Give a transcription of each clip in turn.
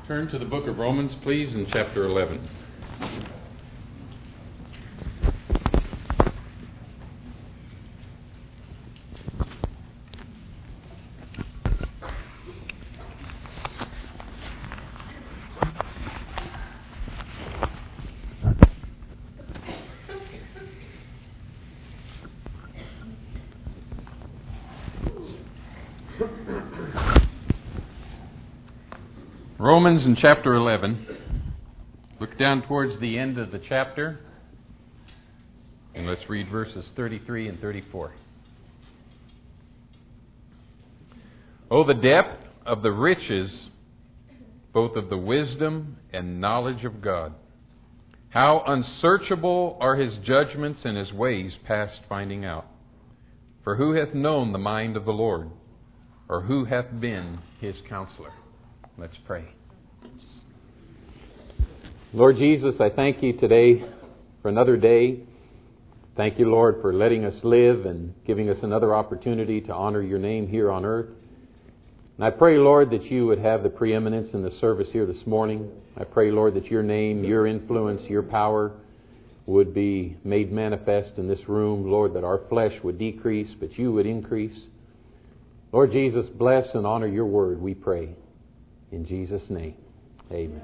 Turn to the book of Romans, please, in chapter 11. Romans in chapter 11. Look down towards the end of the chapter, and let's read verses 33 and 34. Oh, the depth of the riches, both of the wisdom and knowledge of God. How unsearchable are His judgments and His ways past finding out. For who hath known the mind of the Lord, or who hath been His counselor? Let's pray. Lord Jesus, I thank You today for another day. Thank You, Lord, for letting us live and giving us another opportunity to honor Your name here on earth. And I pray, Lord, that You would have the preeminence in the service here this morning. I pray, Lord, that Your name, Your influence, Your power would be made manifest in this room. Lord, that our flesh would decrease, but You would increase. Lord Jesus, bless and honor Your word, we pray. In Jesus' name, amen.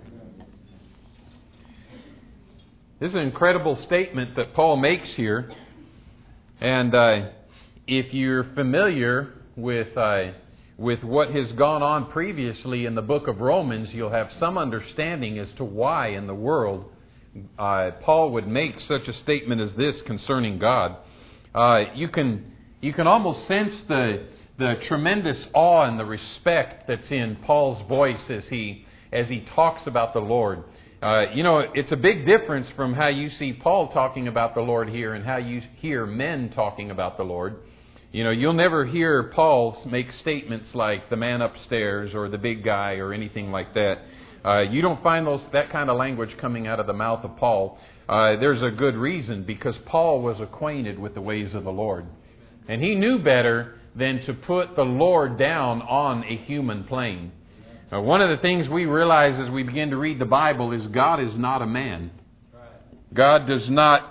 This is an incredible statement that Paul makes here. And if you're familiar with what has gone on previously in the book of Romans, you'll have some understanding as to why in the world Paul would make such a statement as this concerning God. You can almost sense the tremendous awe and the respect that's in Paul's voice as he talks about the Lord. It's a big difference from how you see Paul talking about the Lord here and how you hear men talking about the Lord. You'll never hear Paul make statements like the man upstairs or the big guy or anything like that. You don't find that kind of language coming out of the mouth of Paul. There's a good reason, because Paul was acquainted with the ways of the Lord. And he knew better than to put the Lord down on a human plane. Now, one of the things we realize as we begin to read the Bible is God is not a man. God does not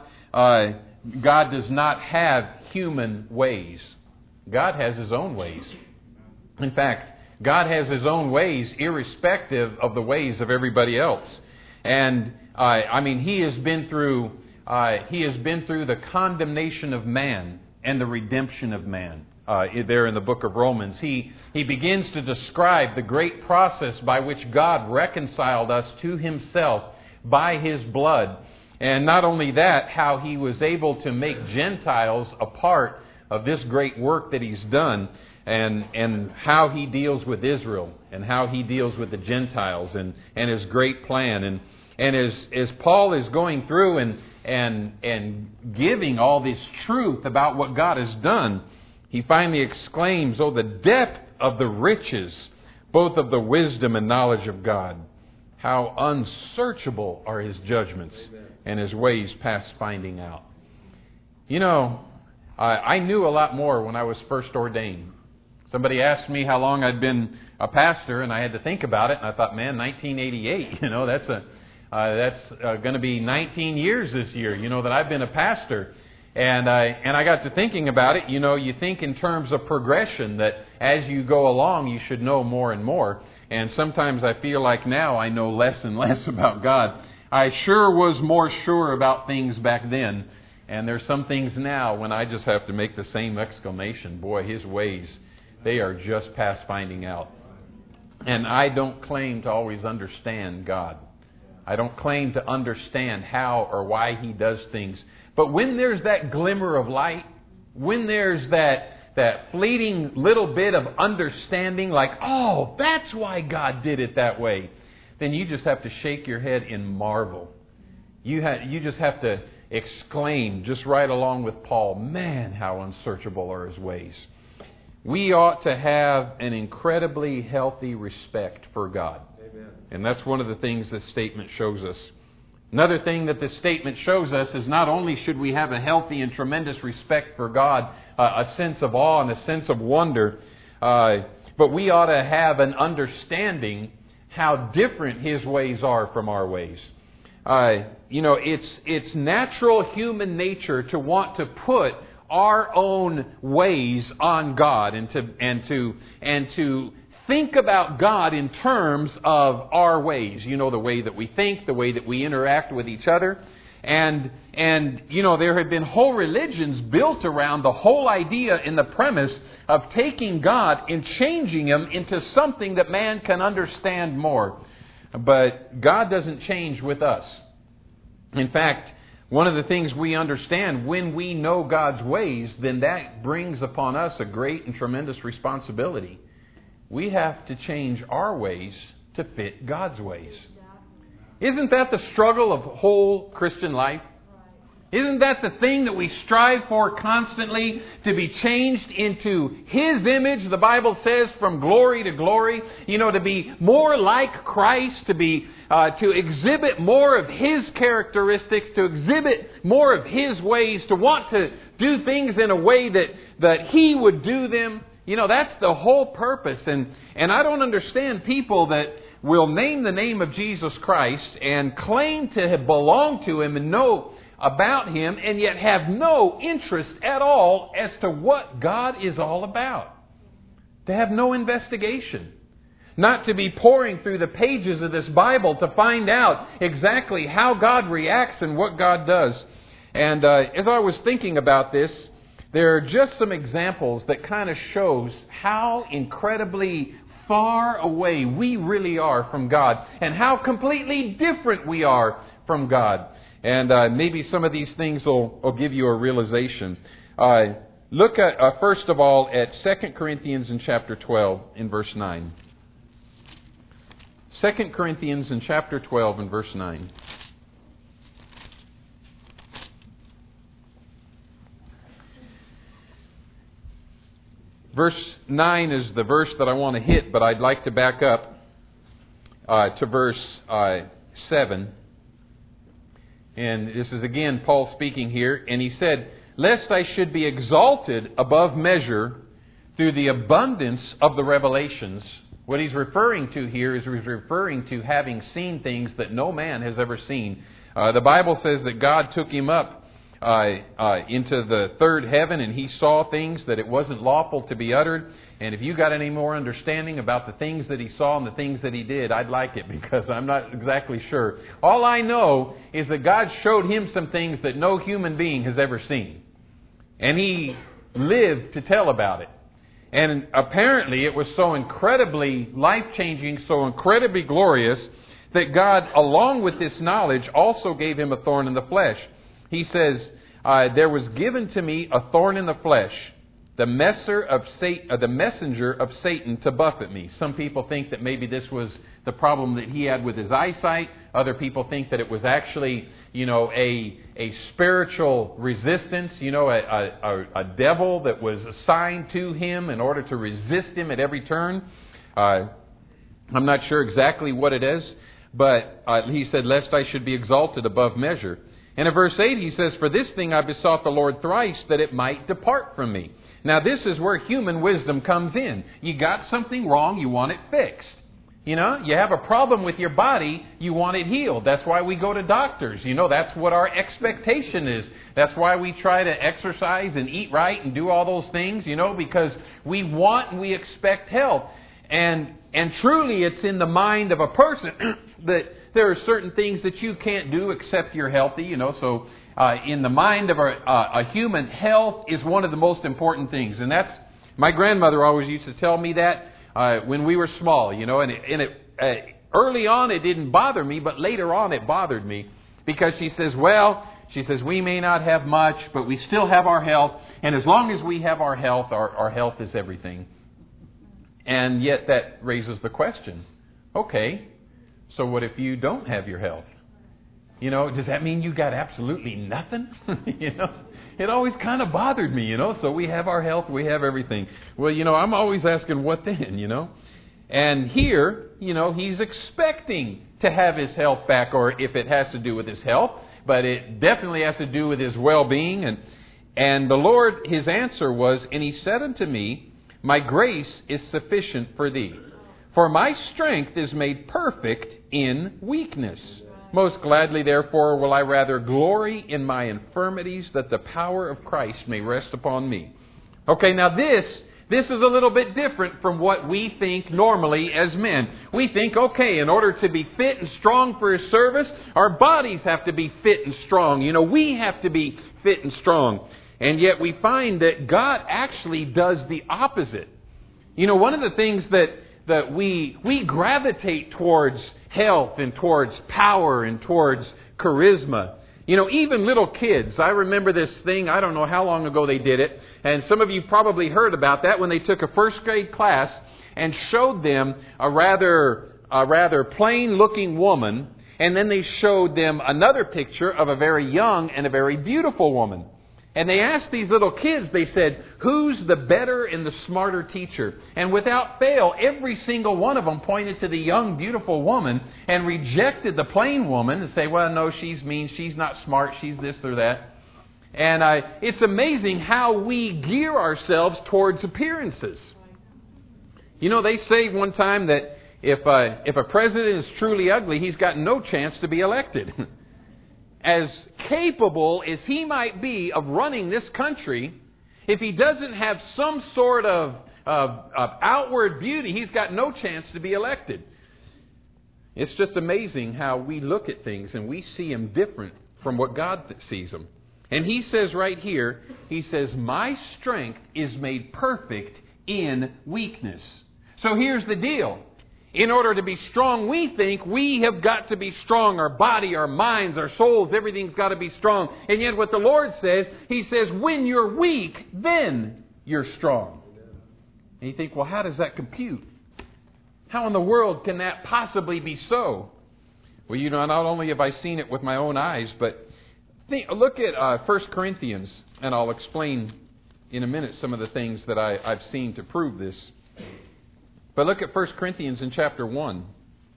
have human ways. God has His own ways. In fact, God has His own ways irrespective of the ways of everybody else. And He has been through the condemnation of man and the redemption of man. There in the book of Romans, he begins to describe the great process by which God reconciled us to Himself by His blood. And not only that, how He was able to make Gentiles a part of this great work that He's done, and how He deals with Israel and how He deals with the Gentiles and His great plan. And as Paul is going through and giving all this truth about what God has done, he finally exclaims, "Oh, the depth of the riches, both of the wisdom and knowledge of God. How unsearchable are His judgments and His ways past finding out." I knew a lot more when I was first ordained. Somebody asked me how long I'd been a pastor, and I had to think about it. And I thought, 1988, that's going to be 19 years this year, that I've been a pastor. And I got to thinking about it. You think in terms of progression, that as you go along, you should know more and more. And sometimes I feel like now I know less and less about God. I sure was more sure about things back then. And there's some things now when I just have to make the same exclamation, boy, His ways, they are just past finding out. And I don't claim to always understand God. I don't claim to understand how or why He does things. But when there's that glimmer of light, when there's that fleeting little bit of understanding, like, oh, that's why God did it that way, then you just have to shake your head in marvel. You just have to exclaim, just right along with Paul, man, how unsearchable are His ways. We ought to have an incredibly healthy respect for God. Amen. And that's one of the things this statement shows us. Another thing that this statement shows us is not only should we have a healthy and tremendous respect for God, a sense of awe and a sense of wonder, but we ought to have an understanding how different His ways are from our ways. It's natural human nature to want to put our own ways on God and to think about God in terms of our ways. The way that we think, the way that we interact with each other. And there have been whole religions built around the whole idea in the premise of taking God and changing Him into something that man can understand more. But God doesn't change with us. In fact, one of the things we understand when we know God's ways, then that brings upon us a great and tremendous responsibility. We have to change our ways to fit God's ways. Isn't that the struggle of whole Christian life? Isn't that the thing that we strive for constantly, to be changed into His image, the Bible says, from glory to glory? To be more like Christ, to exhibit more of His characteristics, to exhibit more of His ways, to want to do things in a way that He would do them. That's the whole purpose. And I don't understand people that will name the name of Jesus Christ and claim to belong to Him and know about Him, and yet have no interest at all as to what God is all about. To have no investigation. Not to be poring through the pages of this Bible to find out exactly how God reacts and what God does. And as I was thinking about this, there are just some examples that kind of shows how incredibly far away we really are from God, and how completely different we are from God. And maybe some of these things will give you a realization. Look at, first of all, at 2 Corinthians in chapter 12 in verse 9. 2 Corinthians in chapter 12 in verse 9. Verse 9 is the verse that I want to hit, but I'd like to back up to verse 7. And this is again Paul speaking here. And he said, "Lest I should be exalted above measure through the abundance of the revelations." What he's referring to here is he's referring to having seen things that no man has ever seen. The Bible says that God took him up into the third heaven, and he saw things that it wasn't lawful to be uttered. And if you got any more understanding about the things that he saw and the things that he did, I'd like it, because I'm not exactly sure. All I know is that God showed him some things that no human being has ever seen. And he lived to tell about it. And apparently it was so incredibly life-changing, so incredibly glorious, that God, along with this knowledge, also gave him a thorn in the flesh. He says, "There was given to me a thorn in the flesh, the messenger of Satan to buffet me." Some people think that maybe this was the problem that he had with his eyesight. Other people think that it was actually, a spiritual resistance, a devil that was assigned to him in order to resist him at every turn. I'm not sure exactly what it is, but he said, "Lest I should be exalted above measure." And in verse 8 he says, "For this thing I besought the Lord thrice, that it might depart from me." Now this is where human wisdom comes in. You got something wrong, you want it fixed. You have a problem with your body, you want it healed. That's why we go to doctors. That's what our expectation is. That's why we try to exercise and eat right and do all those things, because we want and we expect health. And truly it's in the mind of a person that there are certain things that you can't do except you're healthy, So in the mind of a human, health is one of the most important things. And that's, my grandmother always used to tell me that when we were small, and early on it didn't bother me, but later on it bothered me, because she says, we may not have much, but we still have our health. And as long as we have our health is everything. And yet that raises the question, okay, so what if you don't have your health? Does that mean you got absolutely nothing? It always kind of bothered me, So we have our health, we have everything. Well, I'm always asking, what then, And here, he's expecting to have his health back, or if it has to do with his health, but it definitely has to do with his well-being. And the Lord, his answer was, "And he said unto me, My grace is sufficient for thee, For my strength is made perfect in weakness. Most gladly, therefore, will I rather glory in my infirmities, that the power of Christ may rest upon me. Okay, now this is a little bit different from what we think normally as men. We think, okay, in order to be fit and strong for His service, our bodies have to be fit and strong. You know, we have to be fit and strong. And yet we find that God actually does the opposite. You know, one of the things that we gravitate towards health and towards power and towards charisma. You know, even little kids. I remember this thing, I don't know how long ago they did it, and some of you probably heard about that when they took a first grade class and showed them a rather plain looking woman, and then they showed them another picture of a very young and a very beautiful woman. And they asked these little kids, they said, who's the better and the smarter teacher? And without fail, every single one of them pointed to the young, beautiful woman and rejected the plain woman and say, well, no, she's mean, she's not smart, she's this or that. And it's amazing how we gear ourselves towards appearances. You know, they say one time that if a president is truly ugly, he's got no chance to be elected. As capable as he might be of running this country, if he doesn't have some sort of outward beauty, he's got no chance to be elected. It's just amazing how we look at things and we see them different from what God sees them. And He says right here, He says, my strength is made perfect in weakness. So here's the deal. In order to be strong, we think we have got to be strong. Our body, our minds, our souls, everything's got to be strong. And yet what the Lord says, He says, when you're weak, then you're strong. And you think, well, how does that compute? How in the world can that possibly be so? Well, you know, not only have I seen it with my own eyes, but look at 1 Corinthians, and I'll explain in a minute some of the things that I've seen to prove this. But look at 1 Corinthians in chapter 1.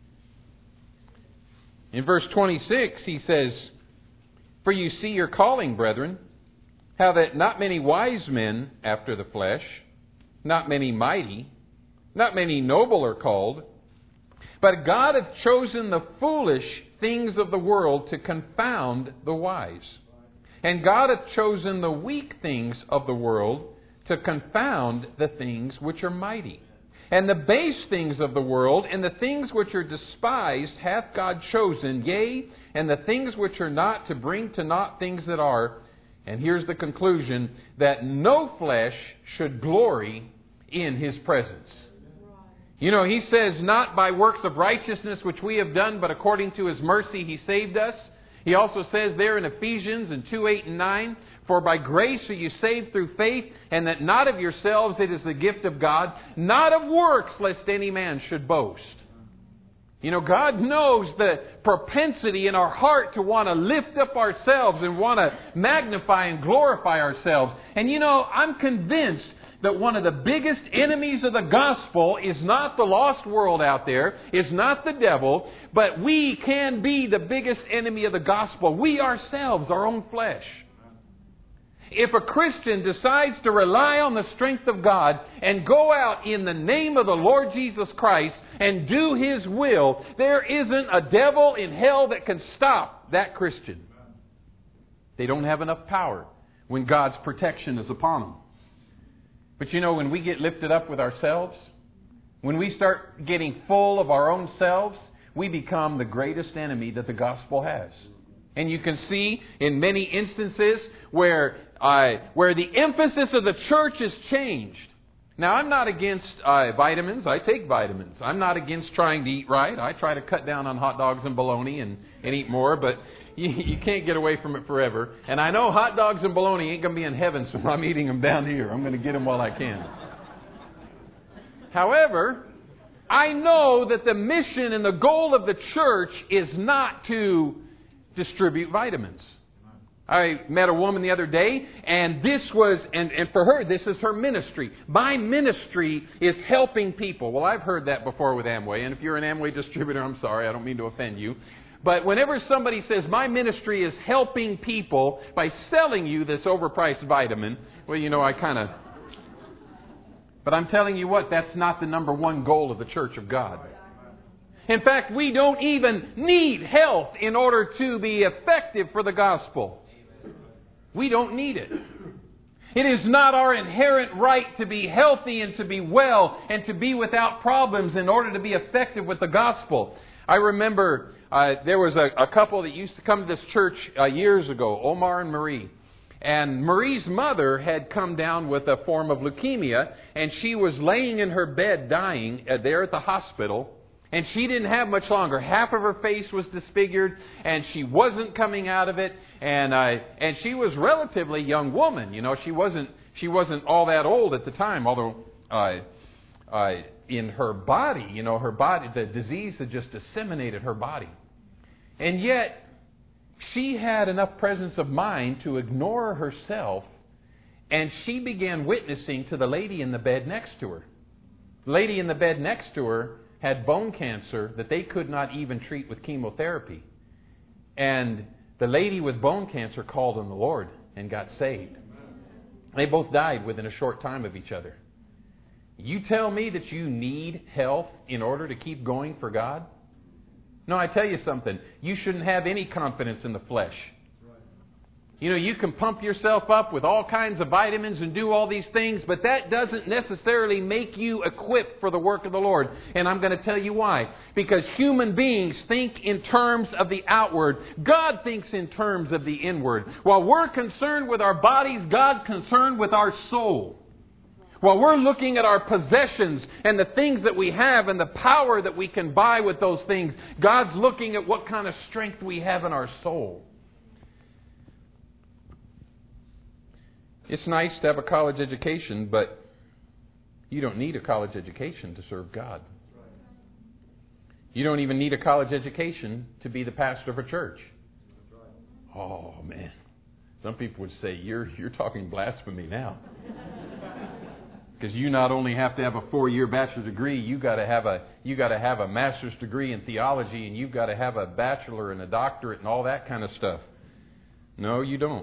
In verse 26, he says, for you see your calling, brethren, how that not many wise men after the flesh, not many mighty, not many noble are called, but God hath chosen the foolish things of the world to confound the wise. And God hath chosen the weak things of the world to confound the things which are mighty. And the base things of the world, and the things which are despised, hath God chosen, yea, and the things which are not, to bring to naught things that are. And here's the conclusion, that no flesh should glory in His presence. You know, He says, not by works of righteousness which we have done, but according to His mercy He saved us. He also says there in Ephesians in 2:8 and 9, for by grace are you saved through faith, and that not of yourselves, it is the gift of God, not of works, lest any man should boast. You know, God knows the propensity in our heart to want to lift up ourselves and want to magnify and glorify ourselves. And you know, I'm convinced that one of the biggest enemies of the gospel is not the lost world out there, is not the devil, but we can be the biggest enemy of the gospel. We ourselves, our own flesh. If a Christian decides to rely on the strength of God and go out in the name of the Lord Jesus Christ and do His will, there isn't a devil in hell that can stop that Christian. They don't have enough power when God's protection is upon them. But you know, when we get lifted up with ourselves, when we start getting full of our own selves, we become the greatest enemy that the gospel has. And you can see in many instances where the emphasis of the church has changed. Now, I'm not against vitamins. I take vitamins. I'm not against trying to eat right. I try to cut down on hot dogs and bologna and eat more, but you can't get away from it forever. And I know hot dogs and bologna ain't going to be in heaven, so I'm eating them down here. I'm going to get them while I can. However, I know that the mission and the goal of the church is not to distribute vitamins. I met a woman the other day, and this was, and for her, this is her ministry. My ministry is helping people. Well, I've heard that before with Amway, and if you're an Amway distributor, I'm sorry, I don't mean to offend you. But whenever somebody says, my ministry is helping people by selling you this overpriced vitamin, well, you know, I kind of... But I'm telling you what, that's not the number one goal of the Church of God. In fact, we don't even need health in order to be effective for the gospel. We don't need it. It is not our inherent right to be healthy and to be well and to be without problems in order to be effective with the gospel. I remember there was a couple that used to come to this church years ago, Omar and Marie. And Marie's mother had come down with a form of leukemia, and she was laying in her bed dying there at the hospital. And she didn't have much longer. Half of her face was disfigured, and she wasn't coming out of it. And she was a relatively young woman. You know, she wasn't all that old at the time. Although in her body, the disease had just disseminated her body. And yet she had enough presence of mind to ignore herself, and she began witnessing to the lady in the bed next to her. The lady in the bed next to her had bone cancer that they could not even treat with chemotherapy. And the lady with bone cancer called on the Lord and got saved. They both died within a short time of each other. You tell me that you need health in order to keep going for God? No, I tell you something. You shouldn't have any confidence in the flesh. You know, you can pump yourself up with all kinds of vitamins and do all these things, but that doesn't necessarily make you equipped for the work of the Lord. And I'm going to tell you why. Because human beings think in terms of the outward. God thinks in terms of the inward. While we're concerned with our bodies, God's concerned with our soul. While we're looking at our possessions and the things that we have and the power that we can buy with those things, God's looking at what kind of strength we have in our soul. It's nice to have a college education, but you don't need a college education to serve God. You don't even need a college education to be the pastor of a church. Oh, man. Some people would say, you're talking blasphemy now. Because you not only have to have a 4-year bachelor's degree, you got to have a master's degree in theology, and you've got to have a bachelor and a doctorate and all that kind of stuff. No, you don't.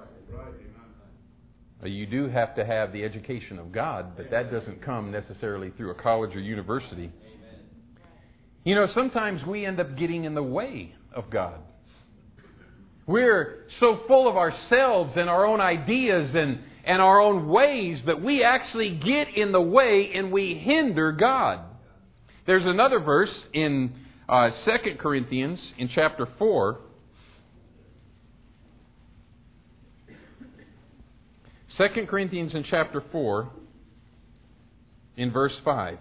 You do have to have the education of God, but that doesn't come necessarily through a college or university. You know, sometimes we end up getting in the way of God. We're so full of ourselves and our own ideas and our own ways that we actually get in the way and we hinder God. There's another verse in 2 Corinthians in chapter 4. 2 Corinthians in chapter 4, in verse 5.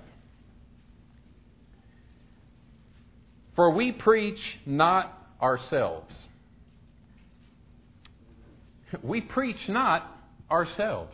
For we preach not ourselves. We preach not ourselves.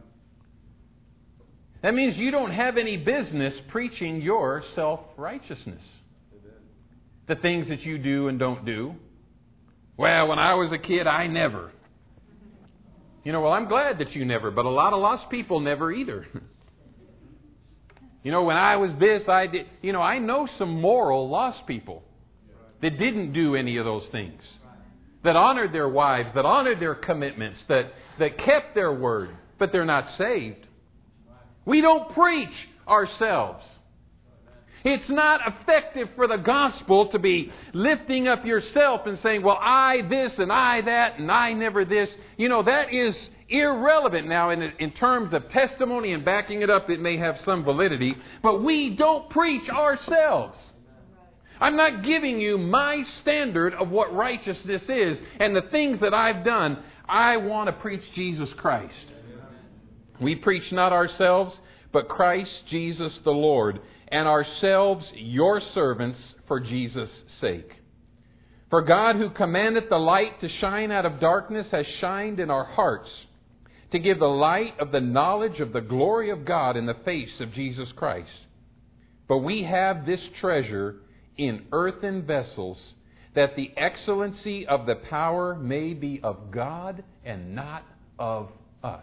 That means you don't have any business preaching your self-righteousness. The things that you do and don't do. Well, when I was a kid, I never. You know, well, I'm glad that you never, but a lot of lost people never either. You know, when I was this, I did. You know, I know some moral lost people that didn't do any of those things. That honored their wives, that honored their commitments, that kept their word, but they're not saved. We don't preach ourselves. It's not effective for the gospel to be lifting up yourself and saying, well, I this and I that and I never this. You know, that is irrelevant. Now, in terms of testimony and backing it up, it may have some validity. But we don't preach ourselves. I'm not giving you my standard of what righteousness is and the things that I've done. I want to preach Jesus Christ. We preach not ourselves, but Christ Jesus the Lord, and ourselves your servants for Jesus' sake. For God, who commandeth the light to shine out of darkness, has shined in our hearts to give the light of the knowledge of the glory of God in the face of Jesus Christ. But we have this treasure in earthen vessels, that the excellency of the power may be of God and not of us.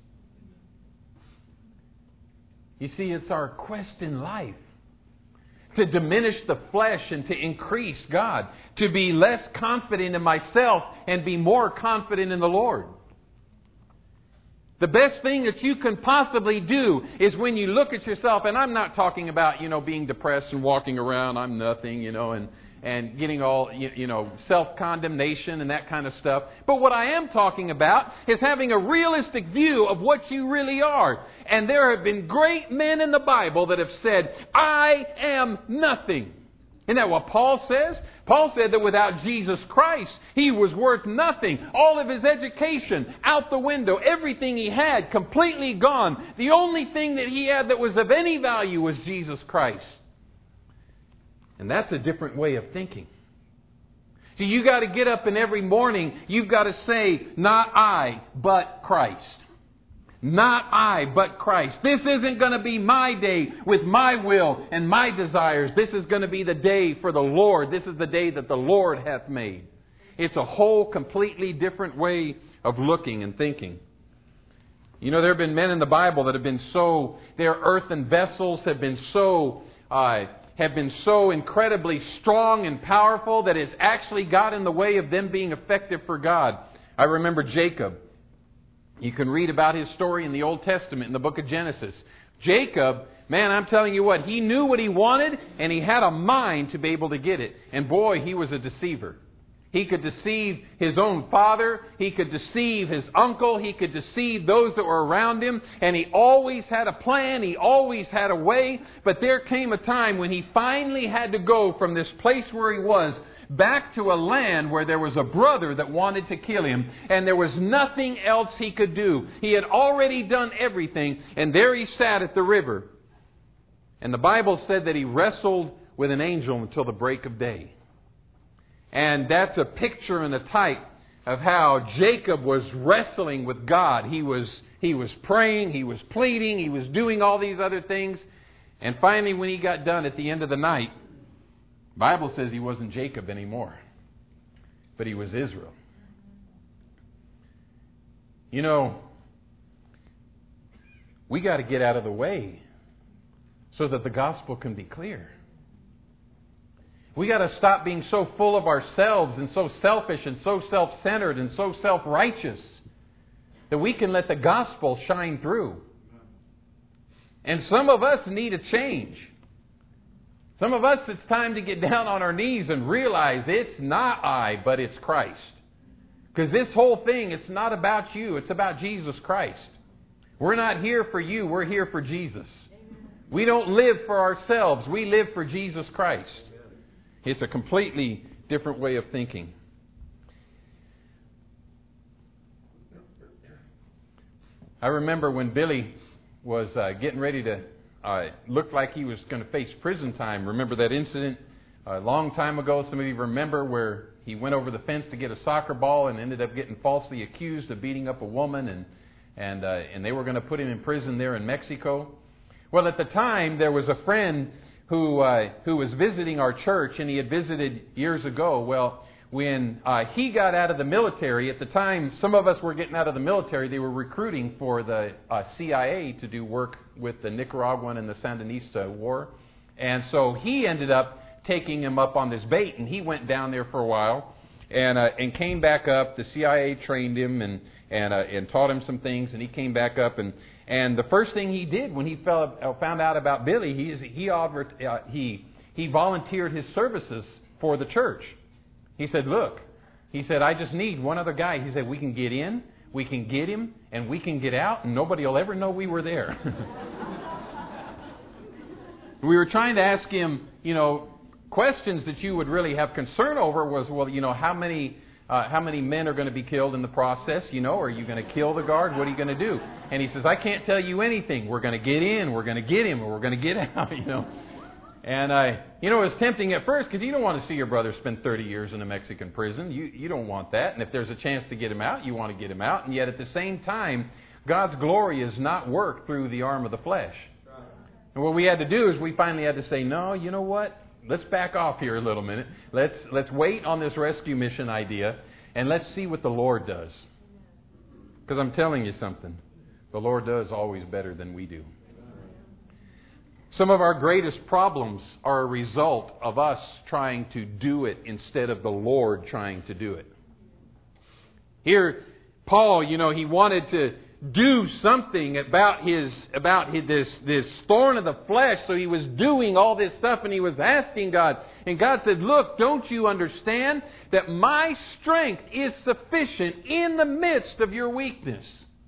You see, it's our quest in life to diminish the flesh and to increase God, to be less confident in myself and be more confident in the Lord. The best thing that you can possibly do is when you look at yourself, and I'm not talking about, being depressed and walking around, I'm nothing, and getting all, self-condemnation and that kind of stuff. But what I am talking about is having a realistic view of what you really are. And there have been great men in the Bible that have said, I am nothing. Isn't that what Paul says? Paul said that without Jesus Christ, he was worth nothing. All of his education out the window. Everything he had completely gone. The only thing that he had that was of any value was Jesus Christ. And that's a different way of thinking. So you got to get up and every morning you've got to say, not I, but Christ. Not I, but Christ. This isn't going to be my day with my will and my desires. This is going to be the day for the Lord. This is the day that the Lord hath made. It's a whole completely different way of looking and thinking. There have been men in the Bible that have been their earthen vessels have been so incredibly strong and powerful that it's actually got in the way of them being effective for God. I remember Jacob. You can read about his story in the Old Testament, in the book of Genesis. Jacob, man, I'm telling you what, he knew what he wanted, and he had a mind to be able to get it. And boy, he was a deceiver. He could deceive his own father. He could deceive his uncle. He could deceive those that were around him. And he always had a plan. He always had a way. But there came a time when he finally had to go from this place where he was back to a land where there was a brother that wanted to kill him, and there was nothing else he could do. He had already done everything, and there he sat at the river. And the Bible said that he wrestled with an angel until the break of day. And that's a picture and a type of how Jacob was wrestling with God. He was praying, he was pleading, he was doing all these other things. And finally, when he got done at the end of the night, the Bible says he wasn't Jacob anymore, but he was Israel. We got to get out of the way so that the gospel can be clear. We got to stop being so full of ourselves and so selfish and so self-centered and so self-righteous that we can let the gospel shine through. And some of us need a change. Some of us, it's time to get down on our knees and realize it's not I, but it's Christ. Because this whole thing, it's not about you. It's about Jesus Christ. We're not here for you. We're here for Jesus. We don't live for ourselves. We live for Jesus Christ. It's a completely different way of thinking. I remember when Billy was getting ready to looked like he was going to face prison time. Remember that incident a long time ago? Some of you remember where he went over the fence to get a soccer ball and ended up getting falsely accused of beating up a woman, and they were going to put him in prison there in Mexico. Well, at the time, there was a friend who was visiting our church, and he had visited years ago. Well, when he got out of the military, at the time some of us were getting out of the military, they were recruiting for the CIA to do work with the Nicaraguan and the Sandinista war. And so he ended up taking him up on this bait, and he went down there for a while and came back up. The CIA trained him and taught him some things, and he came back up. And the first thing he did when he found out about Billy, he volunteered his services for the church. He said, look, I just need one other guy. He said, we can get in, we can get him, and we can get out, and nobody will ever know we were there. We were trying to ask him, questions that you would really have concern over was, well, how many men are going to be killed in the process? Are you going to kill the guard? What are you going to do? And he says, I can't tell you anything. We're going to get in, we're going to get him, or we're going to get out, And, it was tempting at first because you don't want to see your brother spend 30 years in a Mexican prison. You don't want that. And if there's a chance to get him out, you want to get him out. And yet at the same time, God's glory is not worked through the arm of the flesh. And what we had to do is we finally had to say, no, you know what? Let's back off here a little minute. Let's wait on this rescue mission idea and let's see what the Lord does. Because I'm telling you something. The Lord does always better than we do. Some of our greatest problems are a result of us trying to do it instead of the Lord trying to do it. Here, Paul, he wanted do something about this thorn of the flesh. So he was doing all this stuff and he was asking God. And God said, look, don't you understand that my strength is sufficient in the midst of your weakness?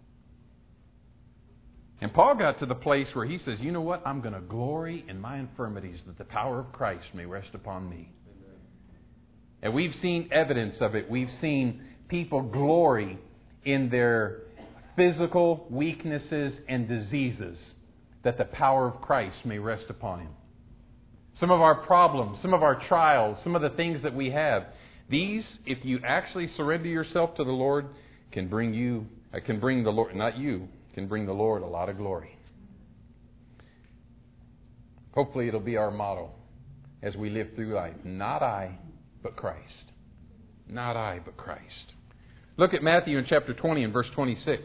And Paul got to the place where he says, you know what? I'm going to glory in my infirmities that the power of Christ may rest upon me. And we've seen evidence of it. We've seen people glory in their physical weaknesses and diseases that the power of Christ may rest upon him. Some of our problems, some of our trials, some of the things that we have, these, if you actually surrender yourself to the Lord, can bring the Lord, not you, can bring the Lord a lot of glory. Hopefully it'll be our motto as we live through life. Not I, but Christ. Not I, but Christ. Look at Matthew in chapter 20 and verse 26.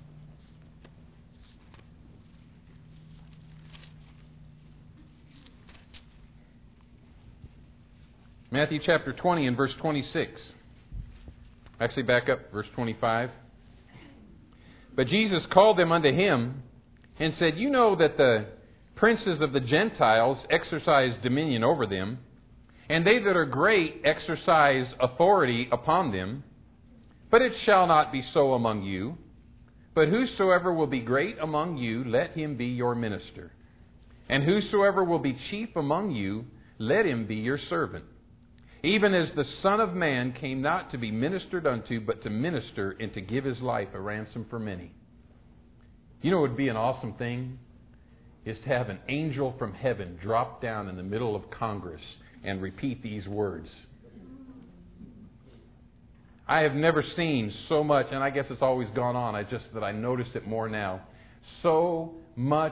Matthew chapter 20 and verse 26. Actually, back up, verse 25. But Jesus called them unto him and said, you know that the princes of the Gentiles exercise dominion over them, and they that are great exercise authority upon them. But it shall not be so among you. But whosoever will be great among you, let him be your minister. And whosoever will be chief among you, let him be your servant. Even as the Son of Man came not to be ministered unto, but to minister and to give his life a ransom for many. You know what would be an awesome thing? Is to have an angel from heaven drop down in the middle of Congress and repeat these words. I have never seen so much, and I guess it's always gone on, I notice it more now. So much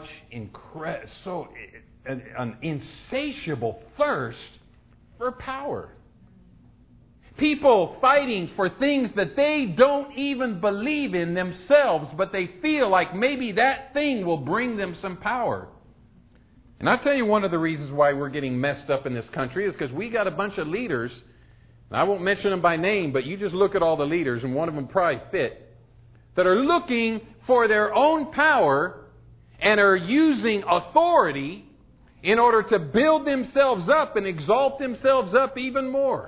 an insatiable thirst for power. People fighting for things that they don't even believe in themselves, but they feel like maybe that thing will bring them some power. And I'll tell you one of the reasons why we're getting messed up in this country is because we got a bunch of leaders, and I won't mention them by name, but you just look at all the leaders, and one of them probably fit, that are looking for their own power and are using authority in order to build themselves up and exalt themselves up even more.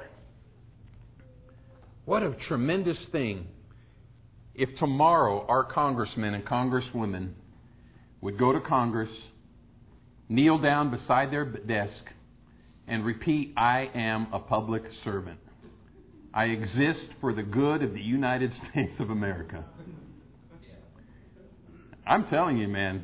What a tremendous thing if tomorrow our congressmen and congresswomen would go to Congress, kneel down beside their desk, and repeat, I am a public servant. I exist for the good of the United States of America. I'm telling you, man,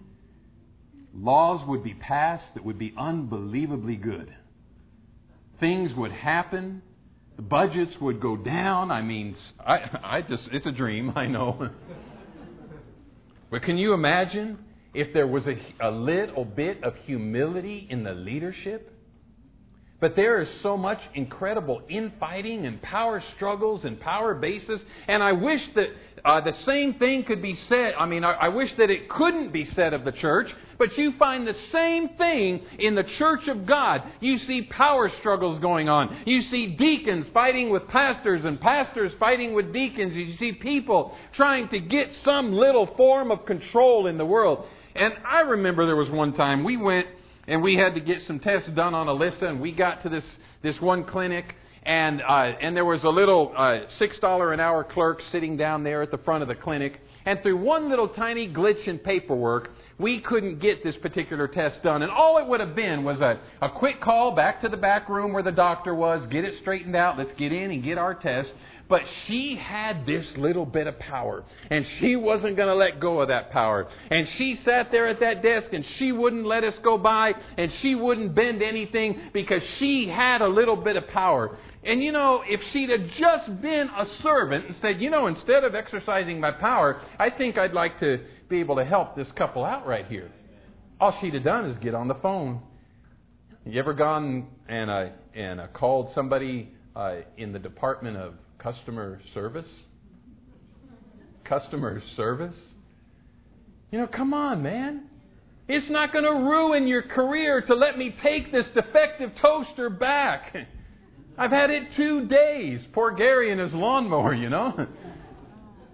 laws would be passed that would be unbelievably good. Things would happen. The budgets would go down. I mean, it's a dream, I know. But can you imagine if there was a little bit of humility in the leadership? But there is so much incredible infighting and power struggles and power bases. And I wish that the same thing could be said. I mean, I wish that it couldn't be said of the church. But you find the same thing in the church of God. You see power struggles going on. You see deacons fighting with pastors and pastors fighting with deacons. You see people trying to get some little form of control in the world. And I remember there was one time we went and we had to get some tests done on Alyssa, and we got to this one clinic, and there was a little $6 an hour clerk sitting down there at the front of the clinic, and through one little tiny glitch in paperwork, we couldn't get this particular test done. And all it would have been was a quick call back to the back room where the doctor was, get it straightened out, let's get in and get our test. But she had this little bit of power, and she wasn't going to let go of that power. And she sat there at that desk, and she wouldn't let us go by, and she wouldn't bend anything because she had a little bit of power. And you know, if she'd have just been a servant and said, you know, instead of exercising my power, I think I'd like to be able to help this couple out right here. All she'd have done is get on the phone. You ever gone and called somebody in the Department of Customer Service? Customer service? You know, come on, man. It's not going to ruin your career to let me take this defective toaster back. I've had it 2 days. Poor Gary and his lawnmower, you know.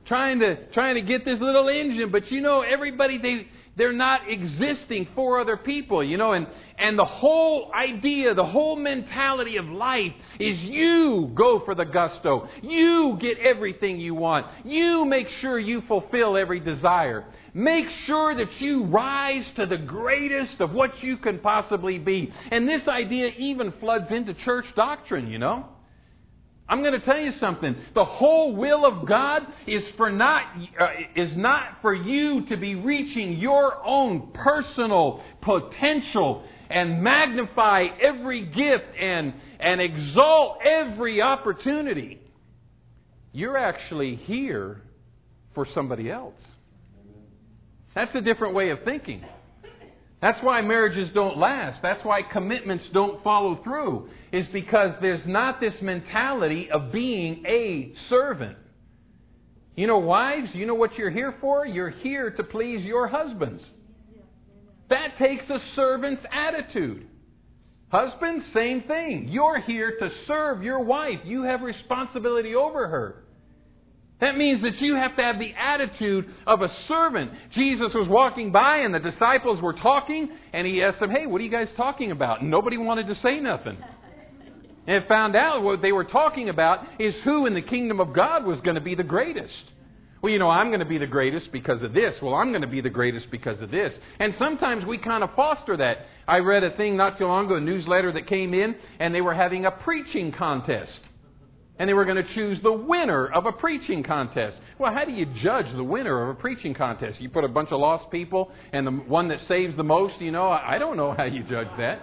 trying to get this little engine. But you know, everybody, they're not existing for other people, you know, and the whole idea, the whole mentality of life is you go for the gusto. You get everything you want. You make sure you fulfill every desire. Make sure that you rise to the greatest of what you can possibly be. And this idea even floods into church doctrine, you know. I'm going to tell you something. The whole will of God is not for you to be reaching your own personal potential and magnify every gift and exalt every opportunity. You're actually here for somebody else. That's a different way of thinking. That's why marriages don't last. That's why commitments don't follow through. Is because there's not this mentality of being a servant. You know, wives, you know what you're here for? You're here to please your husbands. That takes a servant's attitude. Husbands, same thing. You're here to serve your wife. You have responsibility over her. That means that you have to have the attitude of a servant. Jesus was walking by and the disciples were talking, and He asked them, "Hey, what are you guys talking about?" And nobody wanted to say nothing. And found out what they were talking about is who in the kingdom of God was going to be the greatest. Well, you know, I'm going to be the greatest because of this. Well, I'm going to be the greatest because of this. And sometimes we kind of foster that. I read a thing not too long ago, a newsletter that came in, and they were having a preaching contest. And they were going to choose the winner of a preaching contest. Well, how do you judge the winner of a preaching contest? You put a bunch of lost people and the one that saves the most, you know, I don't know how you judge that.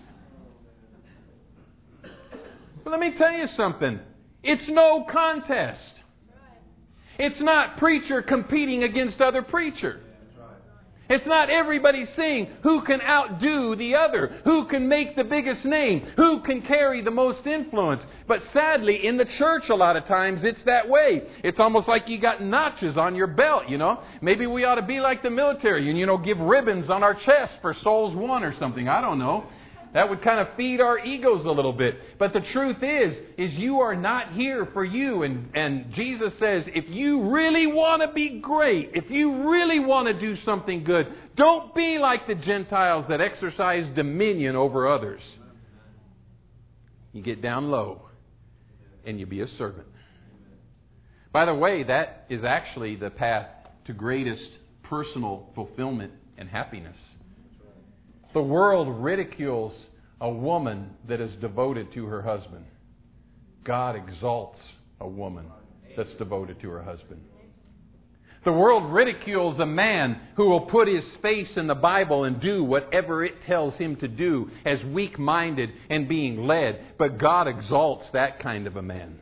But let me tell you something. It's no contest. It's not preacher competing against other preacher. It's not everybody saying who can outdo the other, who can make the biggest name, who can carry the most influence. But sadly, in the church a lot of times it's that way. It's almost like you got notches on your belt, you know. Maybe we ought to be like the military and, you know, give ribbons on our chest for souls won or something. I don't know. That would kind of feed our egos a little bit. But the truth is you are not here for you. And Jesus says, if you really want to be great, if you really want to do something good, don't be like the Gentiles that exercise dominion over others. You get down low and you be a servant. By the way, that is actually the path to greatest personal fulfillment and happiness. The world ridicules a woman that is devoted to her husband. God exalts a woman that's devoted to her husband. The world ridicules a man who will put his face in the Bible and do whatever it tells him to do as weak-minded and being led. But God exalts that kind of a man.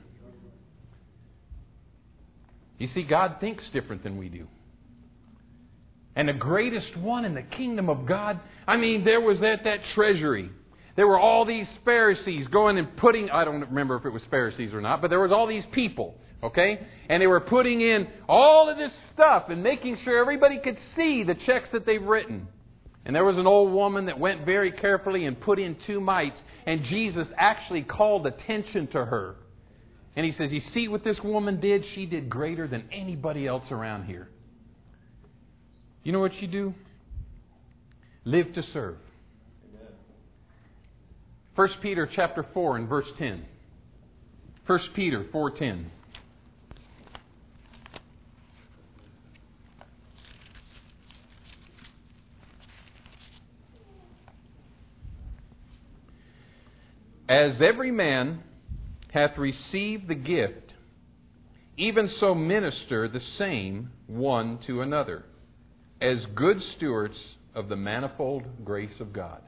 You see, God thinks different than we do. And the greatest one in the kingdom of God, I mean, there was at that treasury. There were all these Pharisees going and putting, I don't remember if it was Pharisees or not, but there was all these people, okay? And they were putting in all of this stuff and making sure everybody could see the checks that they've written. And there was an old woman that went very carefully and put in 2 mites, and Jesus actually called attention to her. And He says, you see what this woman did? She did greater than anybody else around here. You know what you do? Live to serve. 1 Peter chapter 4 and verse 10. 1 Peter 4:10. As every man hath received the gift, even so minister the same one to another, as good stewards of the manifold grace of God.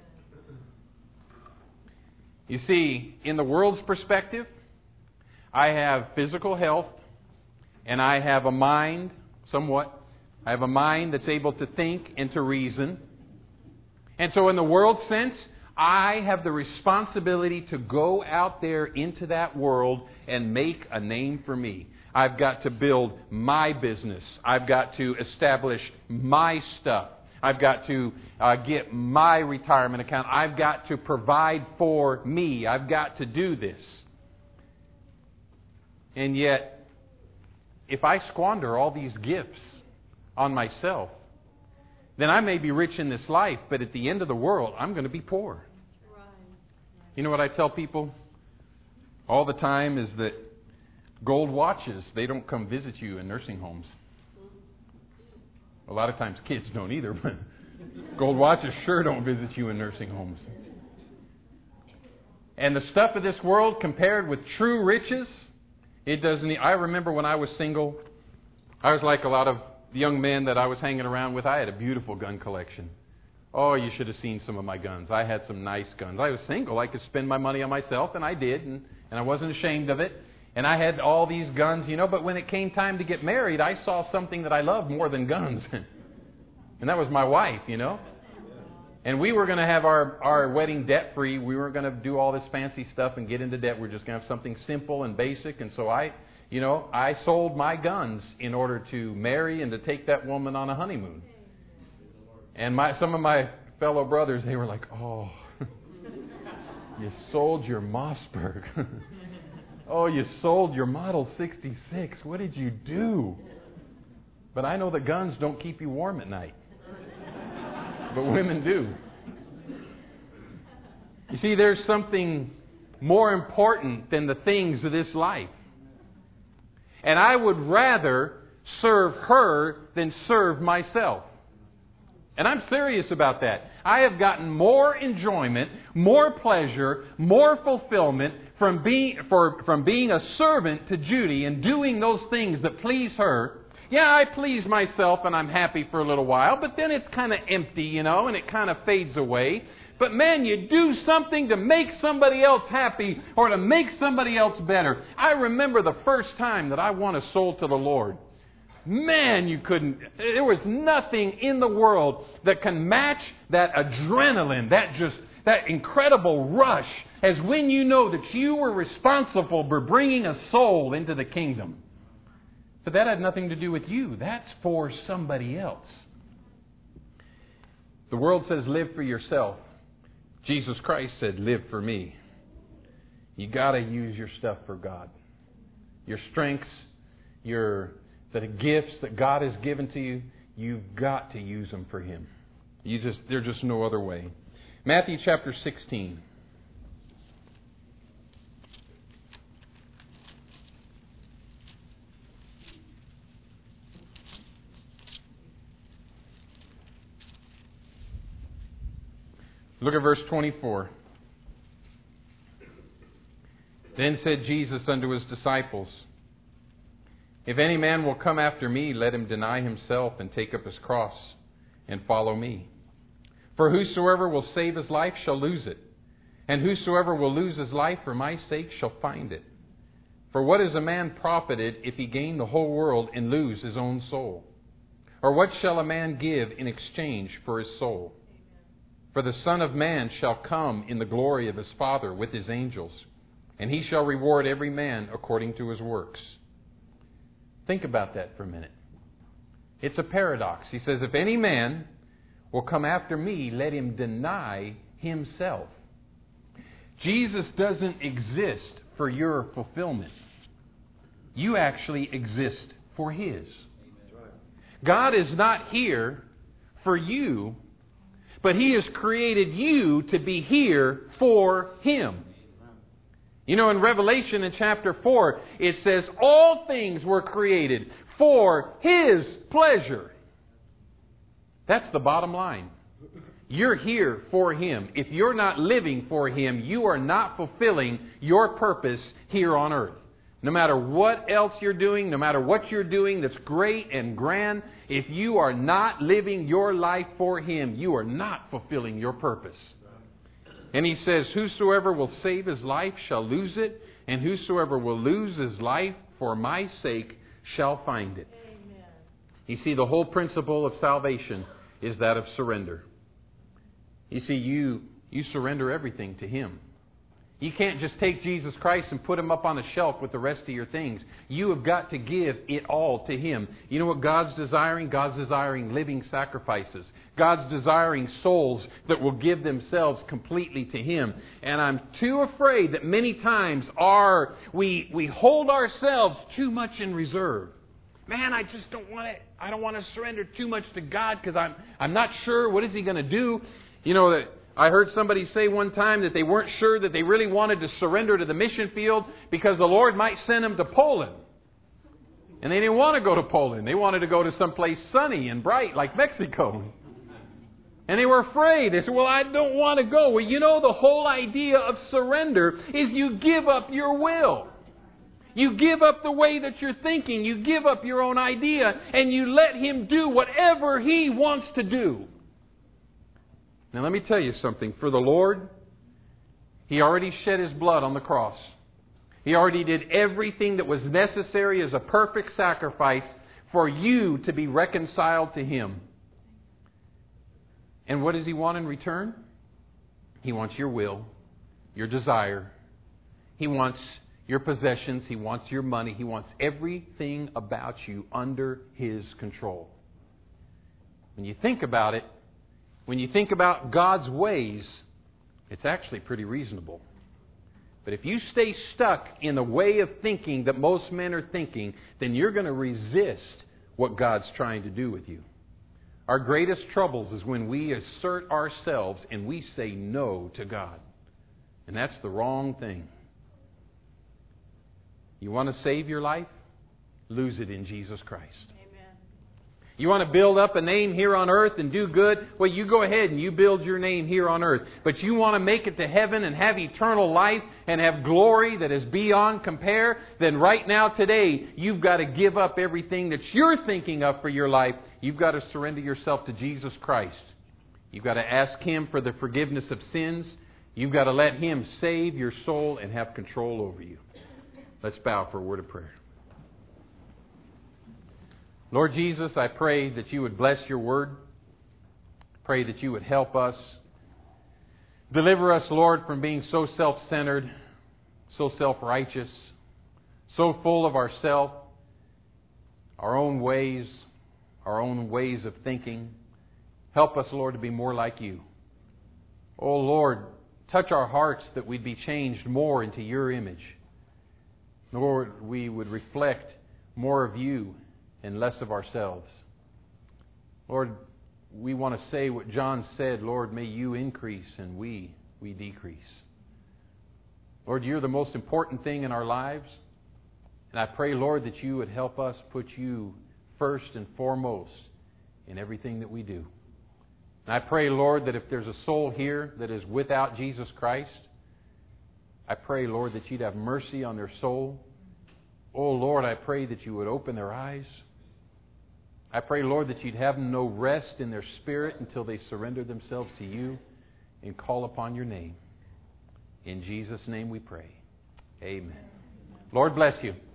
You see, in the world's perspective, I have physical health and I have a mind, somewhat. I have a mind that's able to think and to reason. And so in the world's sense, I have the responsibility to go out there into that world and make a name for me. I've got to build my business. I've got to establish my stuff. I've got to get my retirement account. I've got to provide for me. I've got to do this. And yet, if I squander all these gifts on myself, then I may be rich in this life, but at the end of the world, I'm going to be poor. You know what I tell people all the time is that gold watches, they don't come visit you in nursing homes. A lot of times kids don't either, but gold watches sure don't visit you in nursing homes. And the stuff of this world compared with true riches, it doesn't. I remember when I was single, I was like a lot of young men that I was hanging around with. I had a beautiful gun collection. Oh, you should have seen some of my guns. I had some nice guns. I was single. I could spend my money on myself, and I did, and I wasn't ashamed of it. And I had all these guns, but when it came time to get married, I saw something that I loved more than guns. And that was my wife, And we were going to have our wedding debt-free. We weren't going to do all this fancy stuff and get into debt. We were just going to have something simple and basic. And so I sold my guns in order to marry and to take that woman on a honeymoon. And some of my fellow brothers, they were like, oh, you sold your Mossberg. Oh, you sold your Model 66. What did you do? But I know that guns don't keep you warm at night. But women do. You see, there's something more important than the things of this life. And I would rather serve her than serve myself. And I'm serious about that. I have gotten more enjoyment, more pleasure, more fulfillment from being a servant to Judy and doing those things that please her. Yeah, I please myself and I'm happy for a little while, but then it's kind of empty, and it kind of fades away. But man, you do something to make somebody else happy or to make somebody else better. I remember the first time that I won a soul to the Lord. Man, there was nothing in the world that can match that adrenaline, that incredible rush, as when you know that you were responsible for bringing a soul into the kingdom. But that had nothing to do with you. That's for somebody else. The world says live for yourself. Jesus Christ said live for me. You got to use your stuff for God. Your strengths, the gifts that God has given to you, you've got to use them for Him. There's just no other way. Matthew chapter 16. Look at verse 24. Then said Jesus unto His disciples, If any man will come after me, let him deny himself and take up his cross and follow me. For whosoever will save his life shall lose it, and whosoever will lose his life for my sake shall find it. For what is a man profited if he gain the whole world and lose his own soul? Or what shall a man give in exchange for his soul? For the Son of Man shall come in the glory of His Father with His angels, and He shall reward every man according to his works. Think about that for a minute. It's a paradox. He says, if any man will come after me, let him deny himself. Jesus doesn't exist for your fulfillment. You actually exist for His. God is not here for you, but He has created you to be here for Him. In Revelation in chapter 4, it says, all things were created for His pleasure. That's the bottom line. You're here for Him. If you're not living for Him, you are not fulfilling your purpose here on earth. No matter what else you're doing, no matter what you're doing that's great and grand, if you are not living your life for Him, you are not fulfilling your purpose. And He says, whosoever will save his life shall lose it, and whosoever will lose his life for my sake shall find it. Amen. You see, the whole principle of salvation is that of surrender. You see, you surrender everything to Him. You can't just take Jesus Christ and put Him up on a shelf with the rest of your things. You have got to give it all to Him. You know what God's desiring? God's desiring living sacrifices. God's desiring souls that will give themselves completely to Him. And I'm too afraid that many times we hold ourselves too much in reserve. man, I just don't want to. I don't want to surrender too much to God because I'm not sure what is He going to do. You know that I heard somebody say one time that they weren't sure that they really wanted to surrender to the mission field because the Lord might send them to Poland. And they didn't want to go to Poland. They wanted to go to someplace sunny and bright like Mexico. And they were afraid. They said, well, I don't want to go. Well, you know, the whole idea of surrender is you give up your will. You give up the way that you're thinking. You give up your own idea. And you let Him do whatever He wants to do. Now let me tell you something. For the Lord, He already shed His blood on the cross. He already did everything that was necessary as a perfect sacrifice for you to be reconciled to Him. And what does He want in return? He wants your will, your desire. He wants your possessions. He wants your money. He wants everything about you under His control. When you think about it, when you think about God's ways, it's actually pretty reasonable. But if you stay stuck in the way of thinking that most men are thinking, then you're going to resist what God's trying to do with you. Our greatest troubles is when we assert ourselves and we say no to God. And that's the wrong thing. You want to save your life? Lose it in Jesus Christ. You want to build up a name here on earth and do good? Well, you go ahead and you build your name here on earth. But you want to make it to heaven and have eternal life and have glory that is beyond compare? Then right now, today, you've got to give up everything that you're thinking of for your life. You've got to surrender yourself to Jesus Christ. You've got to ask Him for the forgiveness of sins. You've got to let Him save your soul and have control over you. Let's bow for a word of prayer. Lord Jesus, I pray that You would bless Your word. Pray that You would help us. Deliver us, Lord, from being so self-centered, so self-righteous, so full of ourself, our own ways of thinking. Help us, Lord, to be more like You. Oh, Lord, touch our hearts that we'd be changed more into Your image. Lord, we would reflect more of You and less of ourselves. Lord, we want to say what John said, Lord, may You increase and we decrease. Lord, You're the most important thing in our lives. And I pray, Lord, that You would help us put You first and foremost in everything that we do. And I pray, Lord, that if there's a soul here that is without Jesus Christ, I pray, Lord, that You'd have mercy on their soul. Oh, Lord, I pray that You would open their eyes. I pray, Lord, that You'd have no rest in their spirit until they surrender themselves to You and call upon Your name. In Jesus' name we pray. Amen. Lord bless you.